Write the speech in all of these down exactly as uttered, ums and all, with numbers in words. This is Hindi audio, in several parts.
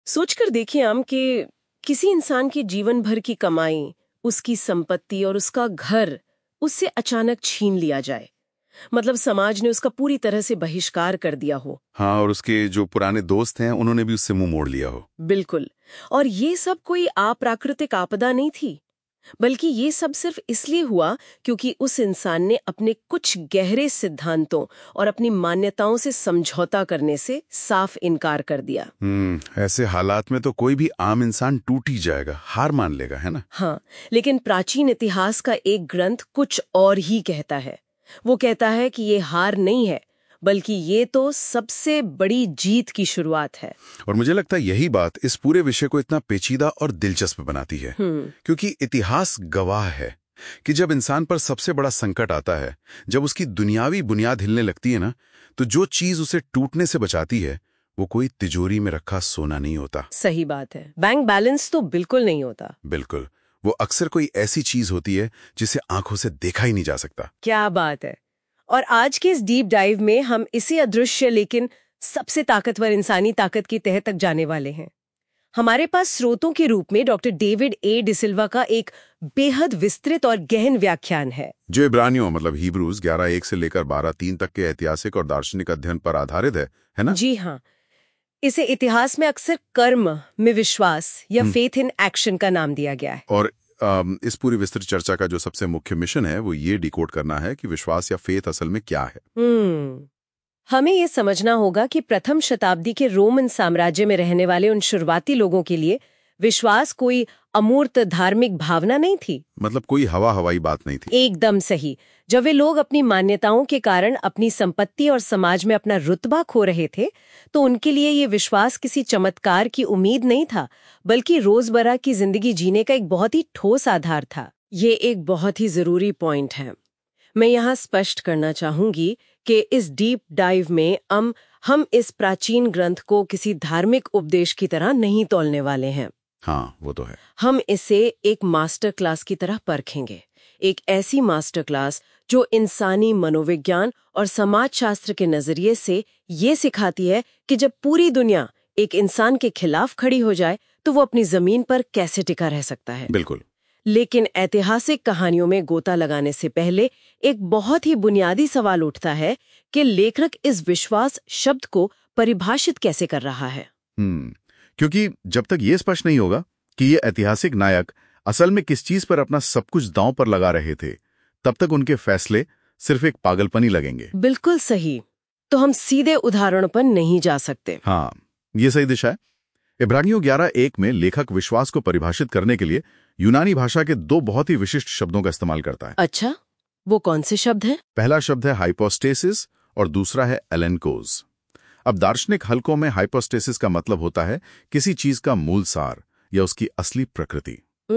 सोचकर देखिए हम कि किसी इंसान के जीवन भर की कमाई, उसकी संपत्ति और उसका घर उससे अचानक छीन लिया जाए। मतलब समाज ने उसका पूरी तरह से बहिष्कार कर दिया हो। हाँ, और उसके जो पुराने दोस्त हैं उन्होंने भी उससे मुंह मोड़ लिया हो। बिल्कुल। और ये सब कोई अप्राकृतिक आपदा नहीं थी, बल्कि ये सब सिर्फ इसलिए हुआ क्योंकि उस इंसान ने अपने कुछ गहरे सिद्धांतों और अपनी मान्यताओं से समझौता करने से साफ इनकार कर दिया। हम्म ऐसे हालात में तो कोई भी आम इंसान टूट ही जाएगा, हार मान लेगा, है ना। हाँ, लेकिन प्राचीन इतिहास का एक ग्रंथ कुछ और ही कहता है। वो कहता है कि ये हार नहीं है, बल्कि ये तो सबसे बड़ी जीत की शुरुआत है। और मुझे लगता है यही बात इस पूरे विषय को इतना पेचीदा और दिलचस्प बनाती है, क्योंकि इतिहास गवाह है कि जब इंसान पर सबसे बड़ा संकट आता है, जब उसकी दुनियावी बुनियाद हिलने लगती है ना, तो जो चीज उसे टूटने से बचाती है वो कोई तिजोरी में रखा सोना नहीं होता। सही बात है, बैंक बैलेंस तो बिल्कुल नहीं होता। बिल्कुल, वो अक्सर कोई ऐसी चीज होती है जिसे आंखों से देखा ही नहीं जा सकता। क्या बात है। और आज के इस डीप डाइव में हम इसी अदृश्य लेकिन सबसे ताकतवर इंसानी ताकत की तह तक जाने वाले हैं। हमारे पास स्रोतों के रूप में डॉक्टर डेविड ए डिसिल्वा का एक बेहद विस्तृत और गहन व्याख्यान है, जो इब्रानियों मतलब हिब्रूज ग्यारह एक से लेकर बारह तीन तक के ऐतिहासिक और दार्शनिक अध्ययन पर आधारित है, है ना? जी हाँ। इसे इतिहास में अक्सर कर्म में विश्वास या फेथ इन एक्शन का नाम दिया गया है। और अम, इस पूरी विस्तृत चर्चा का जो सबसे मुख्य मिशन है वो ये डिकोड करना है कि विश्वास या फेथ असल में क्या है। हम्म हमें ये समझना होगा कि प्रथम शताब्दी के रोमन साम्राज्य में रहने वाले उन शुरुआती लोगों के लिए विश्वास कोई अमूर्त धार्मिक भावना नहीं थी। मतलब कोई हवा हवाई बात नहीं थी। एकदम सही। जब वे लोग अपनी मान्यताओं के कारण अपनी संपत्ति और समाज में अपना रुतबा खो रहे थे, तो उनके लिए ये विश्वास किसी चमत्कार की उम्मीद नहीं था, बल्कि रोजमर्रा की जिंदगी जीने का एक बहुत ही ठोस आधार था। ये एक बहुत ही जरूरी पॉइंट है। मैं यहाँ स्पष्ट करना चाहूंगी कि इस डीप डाइव में हम हम इस प्राचीन ग्रंथ को किसी धार्मिक उपदेश की तरह नहीं तौलने वाले हैं। हाँ, वो तो है। हम इसे एक मास्टर क्लास की तरह परखेंगे, एक ऐसी मास्टर क्लास जो इंसानी मनोविज्ञान और समाजशास्त्र के नजरिए से ये सिखाती है कि जब पूरी दुनिया एक इंसान के खिलाफ खड़ी हो जाए तो वो अपनी जमीन पर कैसे टिका रह सकता है। बिल्कुल। लेकिन ऐतिहासिक कहानियों में गोता लगाने से पहले एक बहुत ही बुनियादी सवाल उठता है कि लेखक इस विश्वास शब्द को परिभाषित कैसे कर रहा है। हम्म क्योंकि जब तक ये स्पष्ट नहीं होगा कि ये ऐतिहासिक नायक असल में किस चीज पर अपना सब कुछ दांव पर लगा रहे थे, तब तक उनके फैसले सिर्फ एक पागलपनी लगेंगे। बिल्कुल सही। तो हम सीधे उदाहरणों पर नहीं जा सकते। हाँ, ये सही दिशा है। इब्रानियों ग्यारह एक में लेखक विश्वास को परिभाषित करने के लिए यूनानी भाषा के दो बहुत ही विशिष्ट शब्दों का इस्तेमाल करता है। अच्छा, वो कौन से शब्द हैं? पहला शब्द है हाइपोस्टेसिस और दूसरा है एलेनकोस। अब दार्शनिक हलकों में हाइपोस्टेसिस का मतलब होता है किसी चीज का मूल सार या उसकी असली प्रकृति।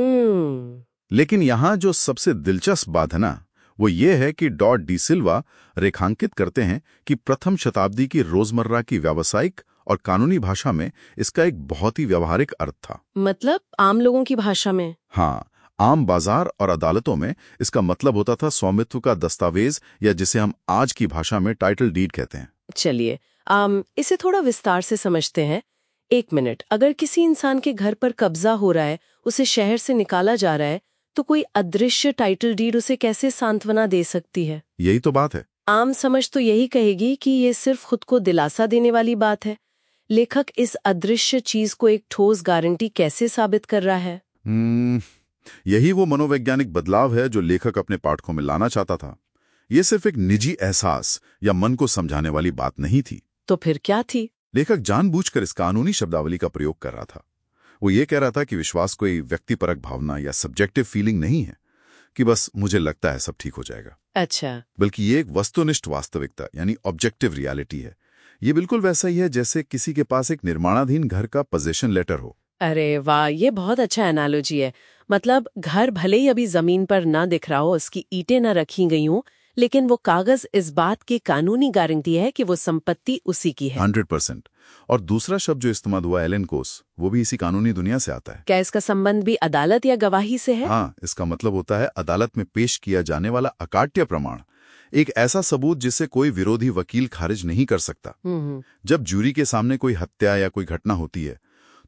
लेकिन यहां जो सबसे दिलचस्प बात है ना, वो ये है कि डॉट डी सिल्वा रेखांकित करते हैं कि प्रथम शताब्दी की रोजमर्रा की व्यावसायिक और कानूनी भाषा में इसका एक बहुत ही व्यावहारिक अर्थ था। मतलब आम लोगों की भाषा में? हाँ, आम बाजार और अदालतों में इसका मतलब होता था स्वामित्व का दस्तावेज, या जिसे हम आज की भाषा में टाइटल डीड कहते हैं। चलिए आम इसे थोड़ा विस्तार से समझते हैं। एक मिनट, अगर किसी इंसान के घर पर कब्जा हो रहा है, उसे शहर से निकाला जा रहा है, तो कोई अदृश्य टाइटल डीड उसे कैसे सांत्वना दे सकती है? यही तो बात है। आम समझ तो यही कहेगी कि ये सिर्फ खुद को दिलासा देने वाली बात है। लेखक इस अदृश्य चीज को एक ठोस गारंटी कैसे साबित कर रहा है? hmm, यही वो मनोवैज्ञानिक बदलाव है जो लेखक अपने पाठकों में लाना चाहता था। ये सिर्फ एक निजी एहसास या मन को समझाने वाली बात नहीं थी। तो फिर क्या थी? लेखक जानबूझकर इस कानूनी शब्दावली का प्रयोग कर रहा था। वो ये कह रहा था कि विश्वास कोई व्यक्तिपरक भावना या सब्जेक्टिव फीलिंग नहीं है कि बस मुझे लगता है सब ठीक हो जाएगा। अच्छा। बल्कि ये एक वस्तुनिष्ठ वास्तविकता यानी ऑब्जेक्टिव रियलिटी है। ये बिल्कुल वैसा ही है जैसे किसी के पास एक निर्माणाधीन घर का पोजीशन लेटर हो। अरे वाह, ये बहुत अच्छा एनालॉजी है। मतलब घर भले ही अभी जमीन पर ना दिख रहा हो, उसकी ईंटें ना रखी गई हों, लेकिन वो कागज इस बात की कानूनी गारंटी है कि वो संपत्ति उसी की है। Hundred percent. और दूसरा शब्द जो इस्तेमाल हुआ एलेनकोस, वो भी इसी कानूनी दुनिया से आता है। क्या इसका संबंध भी अदालत या गवाही से है? हाँ, इसका मतलब होता है अदालत में पेश किया जाने वाला अकाट्य प्रमाण, एक ऐसा सबूत जिसे कोई विरोधी वकील खारिज नहीं कर सकता। जब जूरी के सामने कोई हत्या या कोई घटना होती है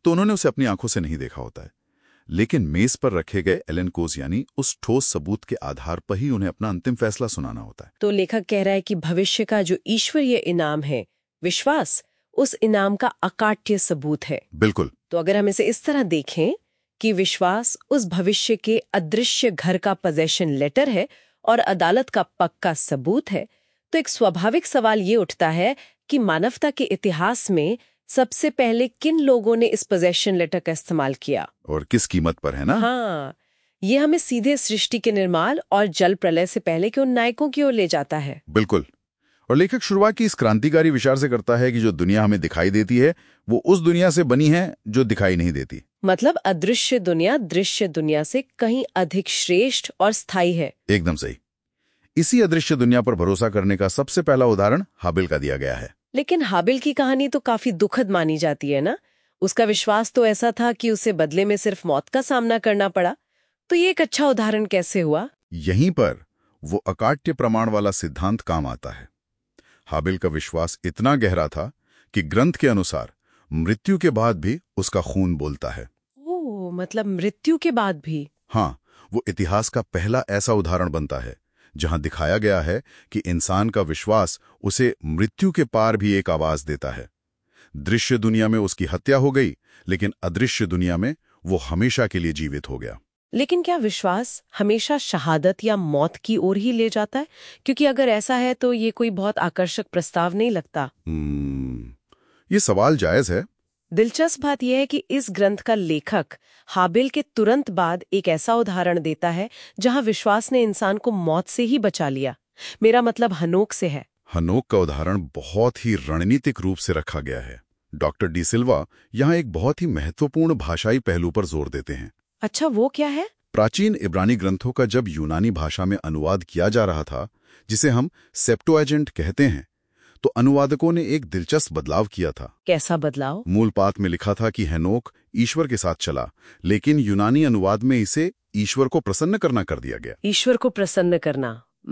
तो उन्होंने उसे अपनी आंखों से नहीं देखा होता है, लेकिन मेज पर रखे गए एलेनकोस यानी उस ठोस सबूत के आधार पर ही उन्हें अपना अंतिम फैसला सुनाना होता है। तो लेखक कह रहा है कि भविष्य का जो ईश्वरीय इनाम है, विश्वास, उस इनाम का अकाट्य सबूत है। बिल्कुल। तो अगर हम इसे इस तरह देखें कि विश्वास उस भविष्य के अदृश्य घर का पोजेशन लेटर है और अदालत का पक्का सबूत है, तो एक स्वाभाविक सवाल ये उठता है कि मानवता के इतिहास में सबसे पहले किन लोगों ने इस पोजेशन लेटर का इस्तेमाल किया और किस कीमत पर, है ना? हाँ, ये हमें सीधे सृष्टि के निर्माण और जल प्रलय से पहले के उन नायकों की ओर ले जाता है। बिल्कुल। और लेखक शुरुआत की इस क्रांतिकारी विचार से करता है कि जो दुनिया हमें दिखाई देती है वो उस दुनिया से बनी है जो दिखाई नहीं देती। मतलब अदृश्य दुनिया दृश्य दुनिया से कहीं अधिक श्रेष्ठ और स्थायी है। एकदम सही। इसी अदृश्य दुनिया पर भरोसा करने का सबसे पहला उदाहरण हाबिल का दिया गया है। लेकिन हाबिल की कहानी तो काफी दुखद मानी जाती है ना। उसका विश्वास तो ऐसा था कि उसे बदले में सिर्फ मौत का सामना करना पड़ा। तो ये एक अच्छा उदाहरण कैसे हुआ? यहीं पर वो अकाट्य प्रमाण वाला सिद्धांत काम आता है। हाबिल का विश्वास इतना गहरा था कि ग्रंथ के अनुसार मृत्यु के बाद भी उसका खून बोलता है। ओह, मतलब मृत्यु के बाद भी? हाँ, वो इतिहास का पहला ऐसा उदाहरण बनता है जहां दिखाया गया है कि इंसान का विश्वास उसे मृत्यु के पार भी एक आवाज देता है। दृश्य दुनिया में उसकी हत्या हो गई, लेकिन अदृश्य दुनिया में वो हमेशा के लिए जीवित हो गया। लेकिन क्या विश्वास हमेशा शहादत या मौत की ओर ही ले जाता है? क्योंकि अगर ऐसा है तो ये कोई बहुत आकर्षक प्रस्ताव नहीं लगता। hmm, ये सवाल जायज है। दिलचस्प बात यह है कि इस ग्रंथ का लेखक हाबिल के तुरंत बाद एक ऐसा उदाहरण देता है जहां विश्वास ने इंसान को मौत से ही बचा लिया। मेरा मतलब हनोक से है। हनोक का उदाहरण बहुत ही रणनीतिक रूप से रखा गया है। डॉक्टर डी सिल्वा यहाँ एक बहुत ही महत्वपूर्ण भाषाई पहलू पर जोर देते हैं। अच्छा, वो क्या है? प्राचीन इब्रानी ग्रंथों का जब यूनानी भाषा में अनुवाद किया जा रहा था, जिसे हम सेप्टुएजेंट कहते हैं, तो अनुवादकों ने एक दिलचस्प बदलाव किया था। कैसा बदलाव? मूल पाठ में लिखा था कि हेनोक ईश्वर के साथ चला, लेकिन यूनानी अनुवाद में इसे ईश्वर को प्रसन्न करना कर दिया गया। ईश्वर को प्रसन्न करना।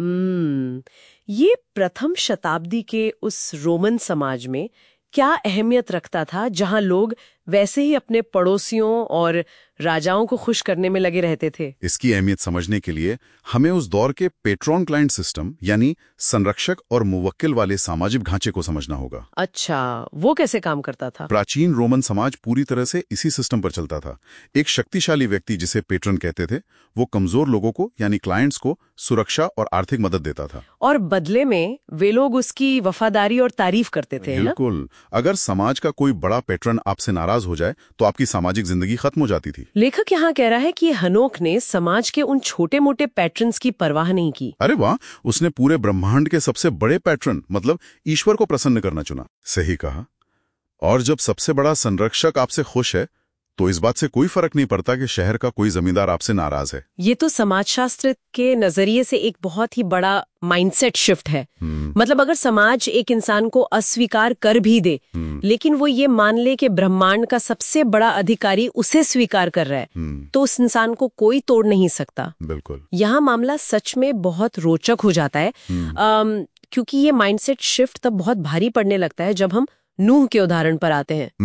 हम्म, ये प्रथम शताब्दी के उस रोमन समाज में क्या अहमियत रखता था, जहां लोग वैसे ही अपने पड़ोसियों और राजाओं को खुश करने में लगे रहते थे? इसकी अहमियत समझने के लिए हमें उस दौर के पेट्रॉन क्लाइंट सिस्टम यानी संरक्षक और मुवक्किल वाले सामाजिक ढांचे को समझना होगा। अच्छा, वो कैसे काम करता था? प्राचीन रोमन समाज पूरी तरह से इसी सिस्टम पर चलता था। एक शक्तिशाली व्यक्ति, जिसे पेट्रन कहते थे, वो कमजोर लोगों को यानी क्लाइंट्स को सुरक्षा और आर्थिक मदद देता था, और बदले में वे लोग उसकी वफादारी और तारीफ करते थे। बिल्कुल। अगर समाज का कोई बड़ा पेट्रन आपसे नाराज हो जाए तो आपकी सामाजिक जिंदगी खत्म हो जाती थी। लेखक यहाँ कह रहा है कि हनोक ने समाज के उन छोटे मोटे पैट्रन्स की परवाह नहीं की। अरे वाह, उसने पूरे ब्रह्मांड के सबसे बड़े पैट्रन मतलब ईश्वर को प्रसन्न करना चुना। सही कहा। और जब सबसे बड़ा संरक्षक आपसे खुश है तो इस बात से कोई फर्क नहीं पड़ता कि शहर का कोई जमींदार आपसे नाराज है। ये तो समाजशास्त्र के नजरिए से एक बहुत ही बड़ा माइंडसेट शिफ्ट है। मतलब अगर समाज एक इंसान को अस्वीकार कर भी दे, लेकिन वो ये मान ले कि ब्रह्मांड का सबसे बड़ा अधिकारी उसे स्वीकार कर रहा है, तो उस इंसान को कोई तोड़ नहीं सकता। बिल्कुल। यहाँ मामला सच में बहुत रोचक हो जाता है, आम, क्योंकि ये माइंडसेट शिफ्ट तब बहुत भारी पड़ने लगता है जब हम नूह के उदाहरण पर आते हैं।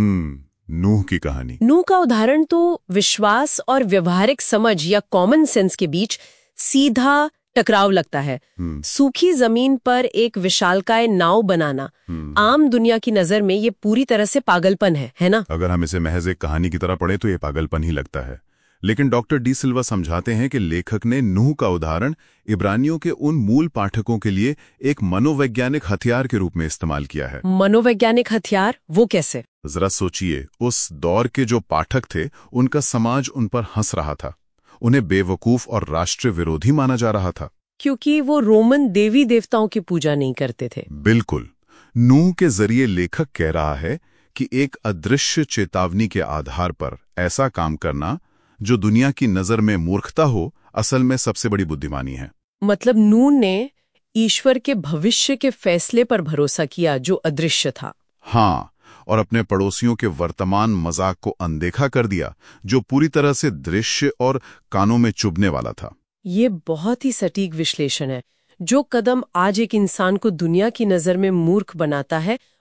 नूह की कहानी। नूह का उदाहरण तो विश्वास और व्यवहारिक समझ या कॉमन सेंस के बीच सीधा टकराव लगता है। सूखी जमीन पर एक विशालकाय नाव बनाना आम दुनिया की नजर में ये पूरी तरह से पागलपन है, है ना? अगर हम इसे महज एक कहानी की तरह पढ़े तो ये पागलपन ही लगता है, लेकिन डॉक्टर डी सिल्वा समझाते हैं कि लेखक ने नूह का उदाहरण इब्रानियों के उन मूल पाठकों के लिए एक मनोवैज्ञानिक हथियार के रूप में इस्तेमाल किया है। मनोवैज्ञानिक हथियार? वो कैसे? जरा सोचिए, उस दौर के जो पाठक थे उनका समाज उन पर हंस रहा था, उन्हें बेवकूफ और राष्ट्र विरोधी माना जा रहा था, क्योंकि वो रोमन देवी देवताओं की पूजा नहीं करते थे। बिल्कुल। नूह के जरिए लेखक कह रहा है कि एक अदृश्य चेतावनी के आधार पर ऐसा काम करना जो दुनिया की नजर में मूर्खता हो, असल में सबसे बड़ी बुद्धिमानी है। मतलब नूह ने ईश्वर के भविष्य के फैसले पर भरोसा किया जो अदृश्य था। हाँ, और अपने पड़ोसियों के वर्तमान मजाक को अनदेखा कर दिया जो पूरी तरह से दृश्य और कानों में चुभने वाला था। ये बहुत ही सटीक विश्लेषण है। जो कदम आज एक इंसान को दुनिया की नजर में मूर्ख बनाता है,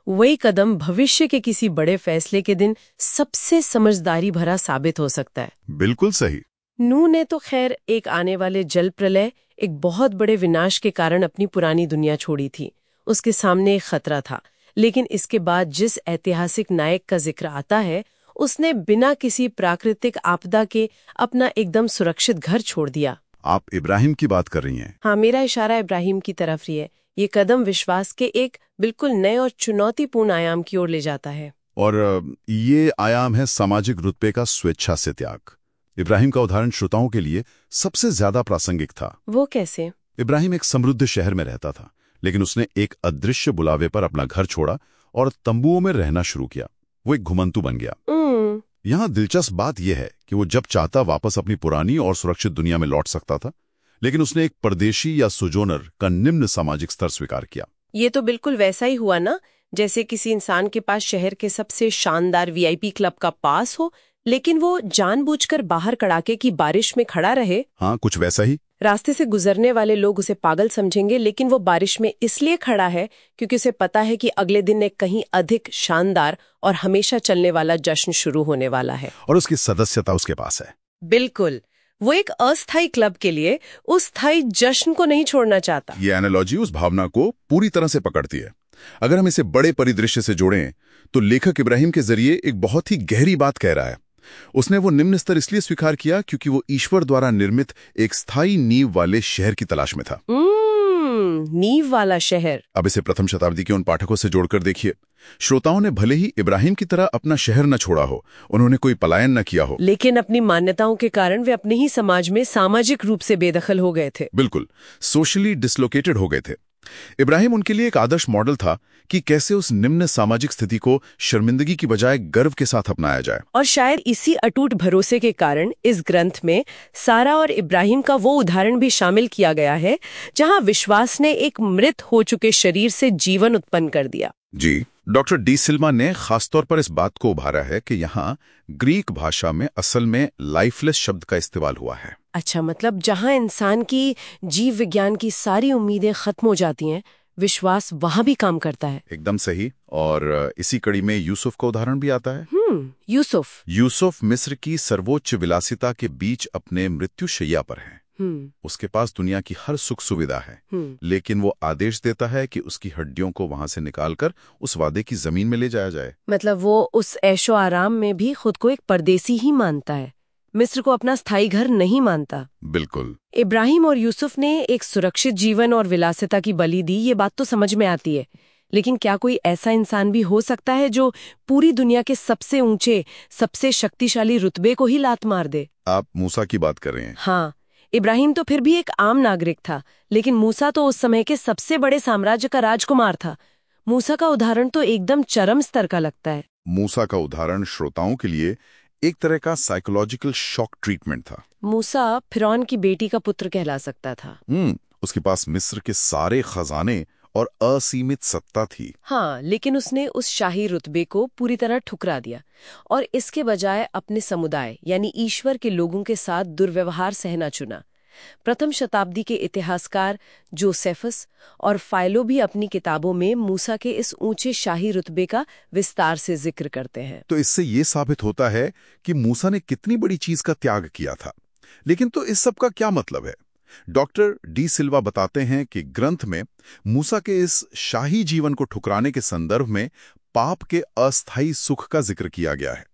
वही कदम भविष्य के किसी बड़े फैसले के दिन सबसे समझदारी भरा साबित हो सकता है। बिल्कुल सही। नूह ने तो खैर एक आने वाले जल प्रलय, एक बहुत बड़े विनाश के कारण अपनी पुरानी दुनिया छोड़ी थी। उसके सामने एक खतरा था, लेकिन इसके बाद जिस ऐतिहासिक नायक का जिक्र आता है, उसने बिना किसी प्राकृतिक आपदा के अपना एकदम सुरक्षित घर छोड़ दिया। आप इब्राहिम की बात कर रही हैं? हाँ, मेरा इशारा इब्राहिम की तरफ ही है। ये कदम विश्वास के एक बिल्कुल नए और चुनौतीपूर्ण आयाम की ओर ले जाता है। और ये आयाम है सामाजिक रुतबे का स्वेच्छा से त्याग। इब्राहिम का उदाहरण श्रोताओं के लिए सबसे ज्यादा प्रासंगिक था। वो कैसे? इब्राहिम एक समृद्ध शहर में रहता था, लेकिन उसने एक अदृश्य बुलावे पर अपना घर छोड़ा और तंबुओं में रहना शुरू किया। वो एक घुमंतु बन गया। यहाँ दिलचस्प बात यह है कि वो जब चाहता वापस अपनी पुरानी और सुरक्षित दुनिया में लौट सकता था, लेकिन उसने एक परदेशी या सोजोनर का निम्न सामाजिक स्तर स्वीकार किया। ये तो बिल्कुल वैसा ही हुआ ना, जैसे किसी इंसान के पास शहर के सबसे शानदार वीआईपी क्लब का पास हो, लेकिन वो जानबूझकर बाहर कड़ाके की बारिश में खड़ा रहे। हाँ, कुछ वैसा ही। रास्ते से गुजरने वाले लोग उसे पागल समझेंगे, लेकिन वो बारिश में इसलिए खड़ा है क्योंकि उसे पता है कि अगले दिन एक कहीं अधिक शानदार और हमेशा चलने वाला जश्न शुरू होने वाला है। और उसकी सदस्यता उसके पास है। बिल्कुल, वो एक अस्थायी क्लब के लिए उस स्थायी जश्न को नहीं छोड़ना चाहता। ये एनालॉजी उस भावना को पूरी तरह से पकड़ती है। अगर हम इसे बड़े परिदृश्य से जोड़ें, तो लेखक इब्राहिम के जरिए एक बहुत ही गहरी बात कह रहा है। उसने वो निम्न स्तर इसलिए स्वीकार किया क्योंकि वो ईश्वर द्वारा निर्मित एक स्थायी नींव वाले शहर की तलाश में था। नींव वाला शहर। अब इसे प्रथम शताब्दी के उन पाठकों से जोड़कर देखिए। श्रोताओं ने भले ही इब्राहिम की तरह अपना शहर न छोड़ा हो, उन्होंने कोई पलायन न किया हो, लेकिन अपनी मान्यताओं के कारण वे अपने ही समाज में सामाजिक रूप से बेदखल हो गए थे। बिल्कुल, सोशली डिसलोकेटेड हो गए थे। इब्राहिम उनके लिए एक आदर्श मॉडल था कि कैसे उस निम्न सामाजिक स्थिति को शर्मिंदगी की बजाय गर्व के साथ अपनाया जाए। और शायद इसी अटूट भरोसे के कारण इस ग्रंथ में सारा और इब्राहिम का वो उदाहरण भी शामिल किया गया है जहां विश्वास ने एक मृत हो चुके शरीर से जीवन उत्पन्न कर दिया। जी, डॉक्टर डी सिल्वा ने खासतौर पर इस बात को उभारा है कि यहाँ ग्रीक भाषा में असल में लाइफलेस शब्द का इस्तेमाल हुआ है। अच्छा, मतलब जहां इंसान की जीव विज्ञान की सारी उम्मीदें खत्म हो जाती हैं, विश्वास वहां भी काम करता है। एकदम सही। और इसी कड़ी में यूसुफ का उदाहरण भी आता है। हम्म यूसुफ यूसुफ मिस्र की सर्वोच्च विलासिता के बीच अपने मृत्युशैया पर है। उसके पास दुनिया की हर सुख सुविधा है, लेकिन वो आदेश देता है कि उसकी हड्डियों को वहां से निकालकर उस वादे की जमीन में ले जाया जाए। मतलब वो उस ऐशो आराम में भी खुद को एक परदेसी ही मानता है, मिस्र को अपना स्थायी घर नहीं मानता। बिल्कुल। इब्राहिम और यूसुफ ने एक सुरक्षित जीवन और विलासिता की बलि दी, ये बात तो समझ में आती है, लेकिन क्या कोई ऐसा इंसान भी हो सकता है जो पूरी दुनिया के सबसे ऊंचे, सबसे शक्तिशाली रुतबे को ही लात मार दे? आप मूसा की बात कर रहे हैं। हाँ, इब्राहिम तो फिर भी एक आम नागरिक था, लेकिन मूसा तो उस समय के सबसे बड़े साम्राज्य का राजकुमार था। मूसा का उदाहरण तो एकदम चरम स्तर का लगता है। मूसा का उदाहरण श्रोताओं के लिए एक तरह का साइकोलॉजिकल शॉक ट्रीटमेंट था। मूसा फिरौन की बेटी का पुत्र कहला सकता था। हम्म उसके पास मिस्र के सारे खजाने और असीमित सत्ता थी। हाँ, लेकिन उसने उस शाही रुतबे को पूरी तरह ठुकरा दिया और इसके बजाय अपने समुदाय यानी ईश्वर के लोगों के साथ दुर्व्यवहार सहना चुना। प्रथम शताब्दी के इतिहासकार जोसेफस और फाइलो भी अपनी किताबों में मूसा के इस ऊंचे शाही रुतबे का विस्तार से जिक्र करते हैं। तो इससे ये साबित होता है कि मूसा ने कितनी बड़ी चीज का त्याग किया था। लेकिन तो इस सब का क्या मतलब है? डॉक्टर डी सिल्वा बताते हैं कि ग्रंथ में मूसा के इस शाही जीवन को ठुकराने के संदर्भ में पाप के अस्थायी सुख का जिक्र किया गया है।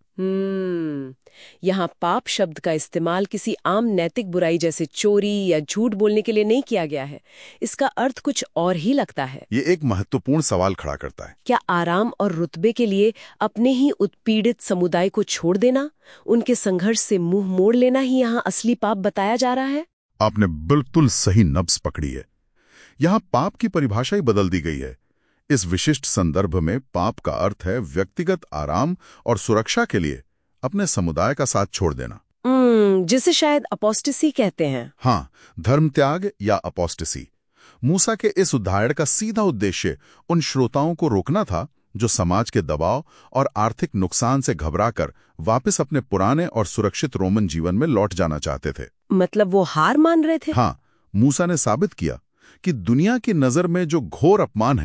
हम्म यहाँ पाप शब्द का इस्तेमाल किसी आम नैतिक बुराई जैसे चोरी या झूठ बोलने के लिए नहीं किया गया है। इसका अर्थ कुछ और ही लगता है। ये एक महत्वपूर्ण सवाल खड़ा करता है। क्या आराम और रुतबे के लिए अपने ही उत्पीड़ित समुदाय को छोड़ देना, उनके संघर्ष से मुंह मोड़ लेना ही यहाँ असली पाप बताया जा रहा है? आपने बिल्कुल सही नब्ज पकड़ी है। यहाँ पाप की परिभाषा ही बदल दी गई है। इस विशिष्ट संदर्भ में पाप का अर्थ है व्यक्तिगत आराम और सुरक्षा के लिए अपने समुदाय का साथ छोड़ देना, जिसे शायद अपोस्टेसी कहते हैं। हाँ, धर्म त्याग या अपोस्टेसी। मूसा के इस उदाहरण का सीधा उद्देश्य उन श्रोताओं को रोकना था जो समाज के दबाव और आर्थिक नुकसान से घबराकर वापस अपने पुराने और सुरक्षित रोमन जीवन में लौट जाना चाहते थे। मतलब वो हार मान रहे थे? हाँ, मूसा ने साबित किया कि दुनिया की नजर में जो घोर अपमान है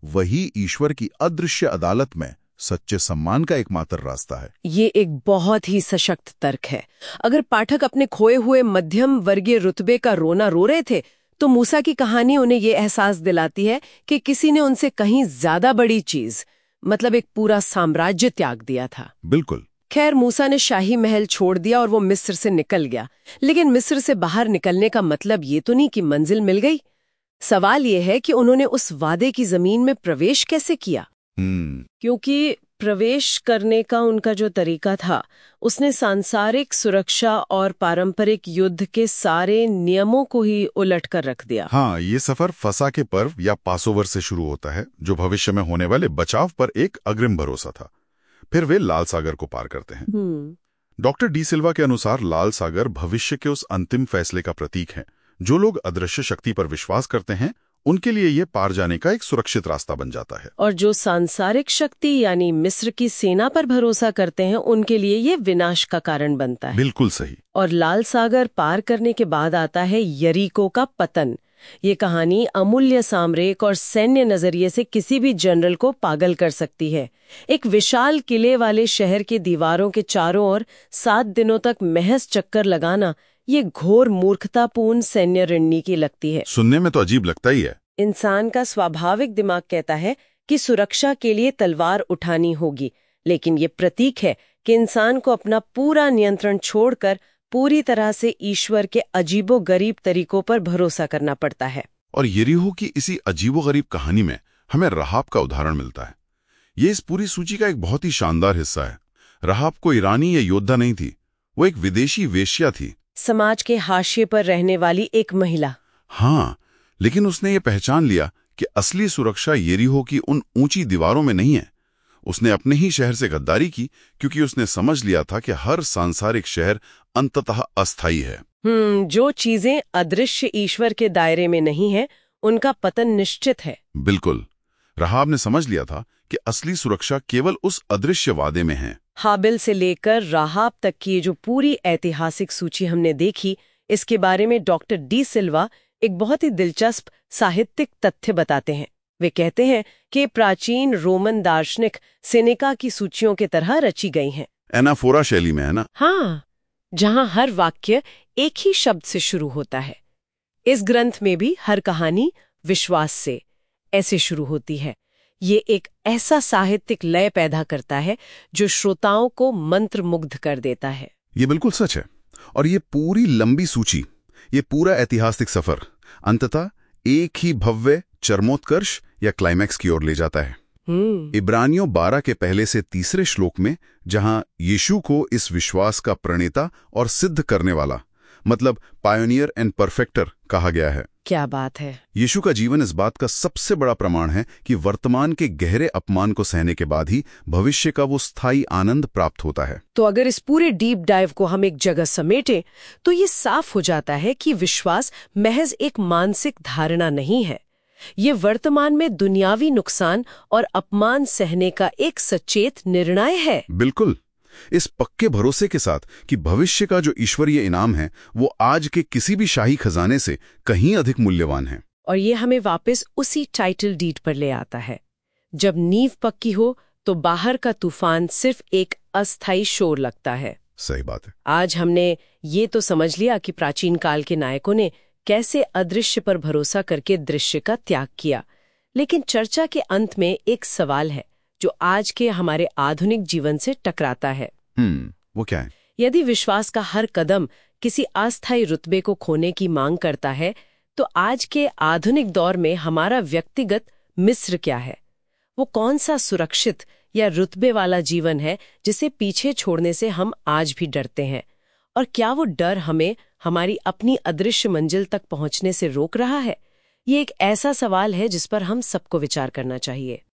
वही ईश्वर की अदृश्य अदालत में सच्चे सम्मान का एकमात्र रास्ता है। ये एक बहुत ही सशक्त तर्क है। अगर पाठक अपने खोए हुए मध्यम वर्गीय रुतबे का रोना रो रहे थे, तो मूसा की कहानी उन्हें ये एहसास दिलाती है कि किसी ने उनसे कहीं ज्यादा बड़ी चीज, मतलब एक पूरा साम्राज्य त्याग दिया था। बिल्कुल। खैर, मूसा ने शाही महल छोड़ दिया और वो मिस्र से निकल गया, लेकिन मिस्र से बाहर निकलने का मतलब ये तो नहीं कि मंजिल मिल गई। सवाल ये है कि उन्होंने उस वादे की जमीन में प्रवेश कैसे किया। हम्म क्योंकि प्रवेश करने का उनका जो तरीका था, उसने सांसारिक सुरक्षा और पारंपरिक युद्ध के सारे नियमों को ही उलट कर रख दिया। हाँ, ये सफर फसा के पर्व या पासोवर से शुरू होता है, जो भविष्य में होने वाले बचाव पर एक अग्रिम भरोसा था। फिर वे लाल सागर को पार करते हैं। डॉक्टर डी सिल्वा के अनुसार लाल सागर भविष्य के उस अंतिम फैसले का प्रतीक है। जो लोग अदृश्य शक्ति पर विश्वास करते हैं, उनके लिए ये पार जाने का एक सुरक्षित रास्ता बन जाता है। और जो सांसारिक शक्ति यानी मिस्र की सेना पर भरोसा करते हैं, उनके लिए ये विनाश का कारण बनता है। बिल्कुल सही। और लाल सागर पार करने के बाद आता है यरीको का पतन। ये कहानी अमूल्य सामरिक और सैन्य नजरिए से किसी भी जनरल को पागल कर सकती है। एक विशाल किले वाले शहर के दीवारों के चारों ओर सात दिनों तक महज चक्कर लगाना, ये घोर मूर्खतापूर्ण सैन्य रणनीति लगती है। सुनने में तो अजीब लगता ही है। इंसान का स्वाभाविक दिमाग कहता है कि सुरक्षा के लिए तलवार उठानी होगी, लेकिन ये प्रतीक है कि इंसान को अपना पूरा नियंत्रण छोड़कर पूरी तरह से ईश्वर के अजीबोगरीब तरीकों पर भरोसा करना पड़ता है। और यरीहो की इसी अजीबोगरीब कहानी में हमें रहाब का उदाहरण मिलता है। ये इस पूरी सूची का एक बहुत ही शानदार हिस्सा है। रहाब को ईरानी या योद्धा नहीं थी, वो एक विदेशी वेश्या थी, समाज के हाशिए पर रहने वाली एक महिला। हाँ, लेकिन उसने ये पहचान लिया कि असली सुरक्षा यरीहो की उन ऊंची दीवारों में नहीं है। उसने अपने ही शहर से गद्दारी की, क्योंकि उसने समझ लिया था कि हर सांसारिक शहर अंततः अस्थायी है। हम्म जो चीजें अदृश्य ईश्वर के दायरे में नहीं है, उनका पतन निश्चित है। बिल्कुल। रहाब ने समझ लिया था कि असली सुरक्षा केवल उस अदृश्य वादे में है। हाबिल से लेकर राहाब तक की जो पूरी ऐतिहासिक सूची हमने देखी, इसके बारे में डॉक्टर डी सिल्वा एक बहुत ही दिलचस्प साहित्यिक तथ्य बताते हैं। वे कहते हैं कि प्राचीन रोमन दार्शनिक सेनेका की सूचियों के तरह रची गई हैं। एनाफोरा शैली में, है ना? हाँ, जहां हर वाक्य एक ही शब्द से शुरू होता है। इस ग्रंथ में भी हर कहानी विश्वास से ऐसे शुरू होती है। ये एक ऐसा साहित्यिक लय पैदा करता है जो श्रोताओं को मंत्रमुग्ध कर देता है। ये बिल्कुल सच है। और ये पूरी लंबी सूची, ये पूरा ऐतिहासिक सफर अंततः एक ही भव्य चरमोत्कर्ष या क्लाइमैक्स की ओर ले जाता है। इब्रानियों बारह के पहले से तीसरे श्लोक में, जहां यीशु को इस विश्वास का प्रणेता और सिद्ध करने वाला, मतलब पायोनियर एंड परफेक्टर कहा गया है। क्या बात है। यीशु का जीवन इस बात का सबसे बड़ा प्रमाण है कि वर्तमान के गहरे अपमान को सहने के बाद ही भविष्य का वो स्थायी आनंद प्राप्त होता है। तो अगर इस पूरे डीप डाइव को हम एक जगह समेटें, तो ये साफ हो जाता है कि विश्वास महज एक मानसिक धारणा नहीं है। ये वर्तमान में दुनियावी नुकसान और अपमान सहने का एक सचेत निर्णय है। बिल्कुल। इस पक्के भरोसे के साथ कि भविष्य का जो ईश्वरीय इनाम है, वो आज के किसी भी शाही खजाने से कहीं अधिक मूल्यवान है। और ये हमें वापस उसी टाइटल डीड पर ले आता है। जब नींव पक्की हो, तो बाहर का तूफान सिर्फ एक अस्थायी शोर लगता है। सही बात है। आज हमने ये तो समझ लिया कि प्राचीन काल के नायकों ने कैसे अदृश्य पर भरोसा करके दृश्य का त्याग किया। लेकिन चर्चा के अंत में एक सवाल है जो आज के हमारे आधुनिक जीवन से टकराता है। हम्म वो क्या है? यदि विश्वास का हर कदम किसी अस्थायी रुतबे को खोने की मांग करता है, तो आज के आधुनिक दौर में हमारा व्यक्तिगत मिस्र क्या है? वो कौन सा सुरक्षित या रुतबे वाला जीवन है जिसे पीछे छोड़ने से हम आज भी डरते हैं? और क्या वो डर हमें हमारी अपनी अदृश्य मंजिल तक पहुंचने से रोक रहा है? ये एक ऐसा सवाल है जिस पर हम सबको विचार करना चाहिए।